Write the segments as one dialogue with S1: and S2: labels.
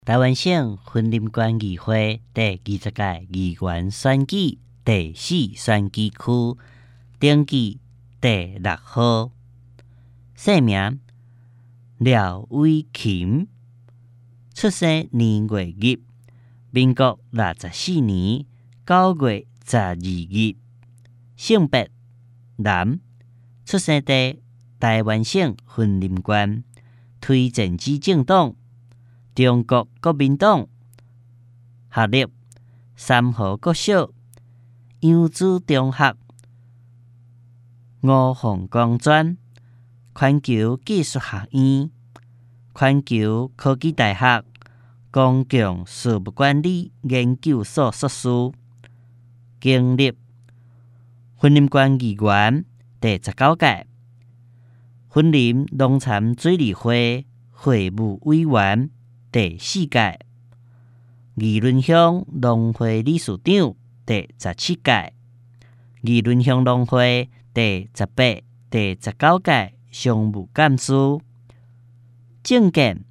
S1: 台湾省云林县议会第20届议员选举第4选举区，登记第6号，姓名廖伟琴，出生年月日民国64年9月12日，性别男，出生在台湾省云林县，推荐之政党中国国民党，学历三和国小、扬子中学、吴凤光专、环球技术学院、环球科技大学公共事务管理研究所硕士，经历云林县议员第19届、云林农产水利会会务委员第4届、宜伦乡农会理事长第17届、宜伦乡农会第18、第19届常务干事。政见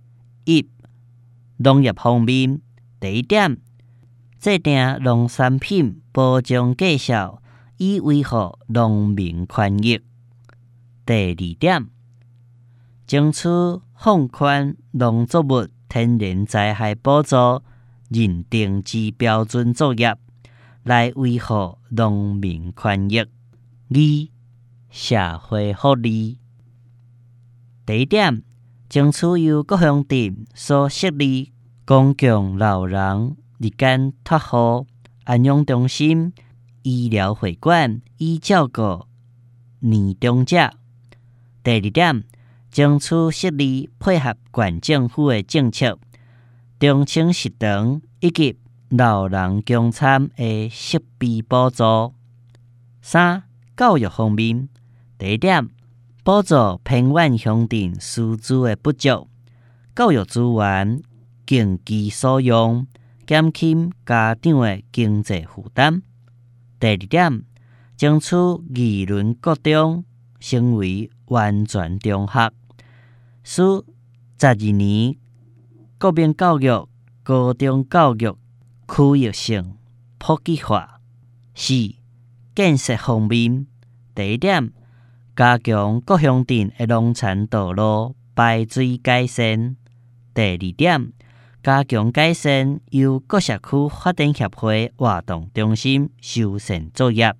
S1: 1、农业方面，第一点，制定农产品保障绩效，以维护农民权益。第二点，争取放宽农作物天然灾害补助认定之标准作业，来维护农民权益。2、社会福利。第一点，争取由各乡镇所设立公共老人日间托护、安养中心、医疗会馆，以照顾年长者。第二点，争取设立配合县政府的政策，中青食堂以及老人供餐的设备补助。3、教育方面，第一点，补助偏远乡镇师资的不足，教育资源经其所用，减轻家长的经济负担。第二点，争取宜伦国中成为完全中学，使12年国民教育高中教育区域性普及化。4、建设方面，第一点，加强各乡镇的农产道路排水改善。第二点，加强改善由各社区发展协会活动中心修缮作业。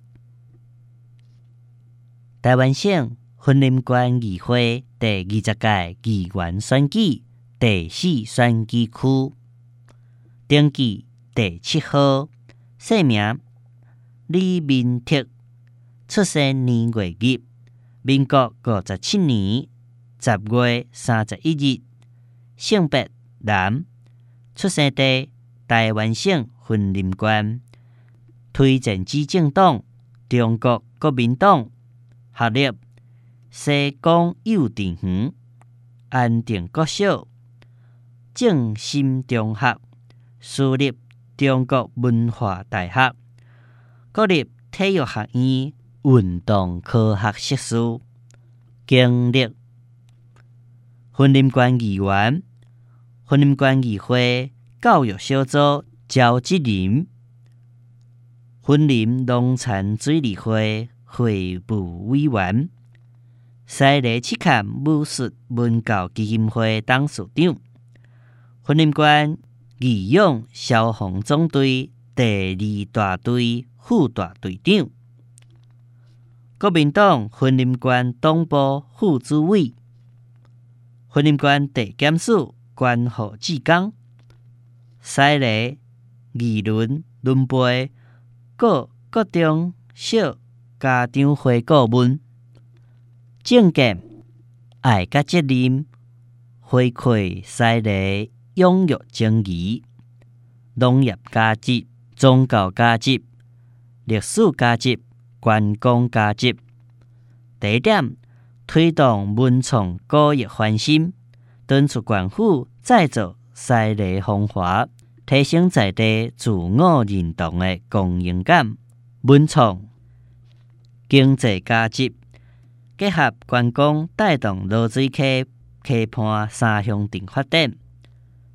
S1: 台湾省云林县议会第20届议员选举第4选举区，登记第7号，姓名李明特，出生年月日民国57年10月31日，性别男，出生在台湾省云林县，推荐之政党中国国民党，学历西港幼稚园、安定国小、正心中学，私立中国文化大学，国立体育学院运动科学硕士，经历云林县议员、云林县议会教育小组召集人、云林农产水利会会务委员、西螺七坎武术文教基金会董事长，云林县义勇消防总队第2大队副大队长，国民党云林县党部副主委，云林县地检署关护志刚，西螺、宜伦、仑背各中小家长会顾问。政见爱甲责任，回馈西螺养育情谊，农业价值、宗教价值、历史价值、观光价值。第一点，推动文创古业翻新，敦促县府再造西螺风华，提升在地自我认同的共赢感。文创经济价值，结合观光带动罗水溪溪畔3乡镇发展。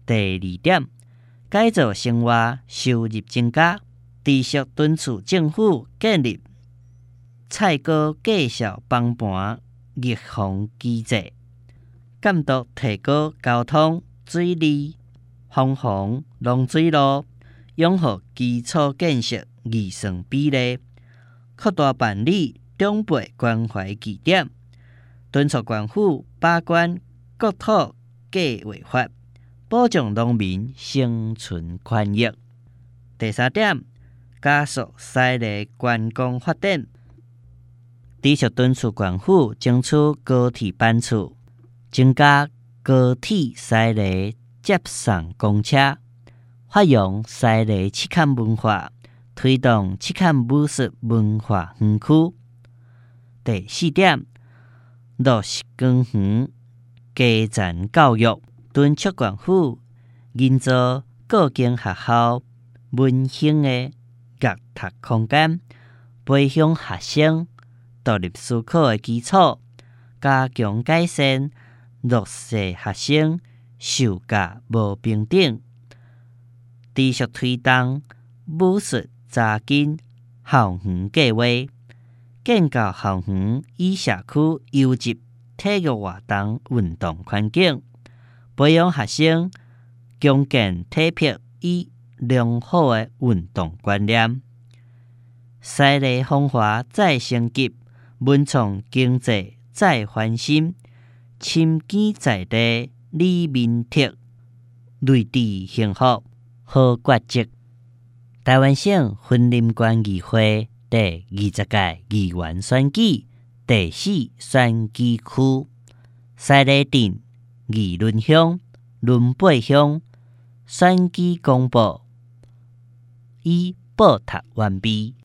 S1: 第二點，改造生活，收入增加，持續敦促政府建立採購計數幫盤預防機制，監督提高交通、水利、防洪、農水路、養護基礎建設預算比例，擴大辦理長輩關懷據點，敦促官府把關國土計劃法，保障農民生存權益。第三點，加速西螺觀光發展，持續敦促官府爭取高鐵班次，增加高鐵西螺接送公車，發揚西螺赤崁文化，推動赤崁武術文化園區。第四點，落實公園加層教育，敦促官府營造各間學校溫馨的學習空間，培養學生獨立思考的基礎，加強改善弱勢學生受教無平等，持續推動武術扎根校園計劃，建構校園與社區優質體育活動運動環境，培養學生強健體魄與良好的運動觀念。西螺風華再升級，文創經濟再翻新，深耕在地李明哲，類地幸福好國籍。台灣省雲林縣議會第20屆議員選舉第4選舉區，西螺鎮、議崙鄉、崙背鄉選舉公報已報讀完畢。